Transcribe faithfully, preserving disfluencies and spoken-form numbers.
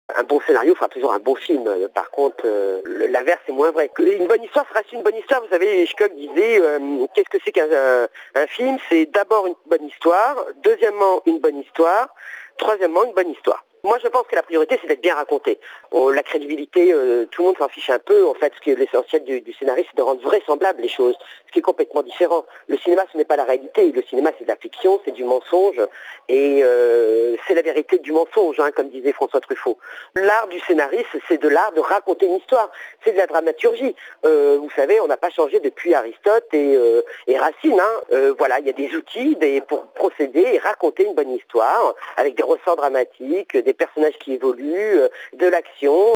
Un bon scénario fera toujours un bon film. Par contre, euh, l'inverse est moins vrai. Une bonne histoire ça reste une bonne histoire. Vous savez, Hitchcock disait, euh, qu'est-ce que c'est qu'un euh, un film? C'est d'abord une bonne histoire, deuxièmement une bonne histoire, troisièmement une bonne histoire. Moi, je pense que la priorité, c'est d'être bien raconté. Oh, la crédibilité, euh, tout le monde s'en fiche un peu. En fait, ce qui est l'essentiel du, du scénariste, c'est de rendre vraisemblables les choses, ce qui est complètement différent. Le cinéma, ce n'est pas la réalité. Le cinéma, c'est de la fiction, c'est du mensonge, et euh, c'est la vérité du mensonge, hein, comme disait François Truffaut. L'art du scénariste, c'est de l'art de raconter une histoire. C'est de la dramaturgie. Euh, vous savez, on n'a pas changé depuis Aristote et, euh, et Racine. Hein. Euh, voilà, il y a des outils des, pour procéder et raconter une bonne histoire avec des ressorts dramatiques, des personnages qui évoluent, de l'action.